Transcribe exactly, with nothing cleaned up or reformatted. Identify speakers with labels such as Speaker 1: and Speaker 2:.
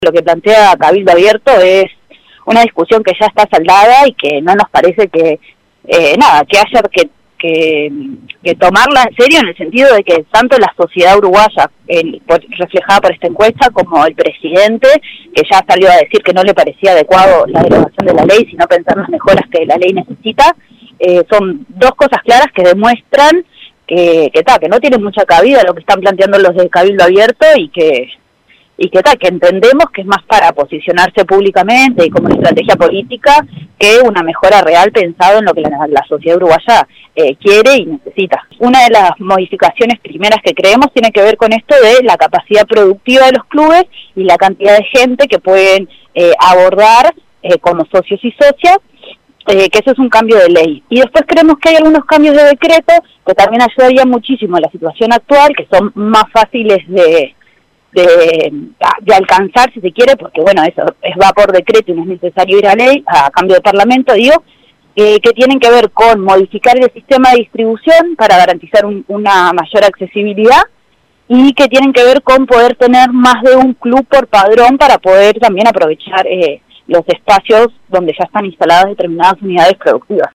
Speaker 1: Lo que plantea Cabildo Abierto es una discusión que ya está saldada y que no nos parece que, eh, nada, que haya que, que, que tomarla en serio, en el sentido de que tanto la sociedad uruguaya, el, por, reflejada por esta encuesta, como el presidente, que ya salió a decir que no le parecía adecuado la derogación de la ley, sino pensar las mejoras que la ley necesita, eh, son dos cosas claras que demuestran que, que, ta, que no tiene mucha cabida lo que están planteando los de Cabildo Abierto y que... y que tal, que entendemos que es más para posicionarse públicamente y como una estrategia política que una mejora real pensado en lo que la, la sociedad uruguaya eh, quiere y necesita. Una de las modificaciones primeras que creemos tiene que ver con esto de la capacidad productiva de los clubes y la cantidad de gente que pueden eh, abordar eh, como socios y socias, eh, que eso es un cambio de ley. Y después creemos que hay algunos cambios de decreto que también ayudarían muchísimo a la situación actual, que son más fáciles de... De, de alcanzar, si se quiere, porque bueno, eso es, va por decreto y no es necesario ir a ley, a cambio de parlamento, digo, eh, que tienen que ver con modificar el sistema de distribución para garantizar un, una mayor accesibilidad y que tienen que ver con poder tener más de un club por padrón para poder también aprovechar eh, los espacios donde ya están instaladas determinadas unidades productivas.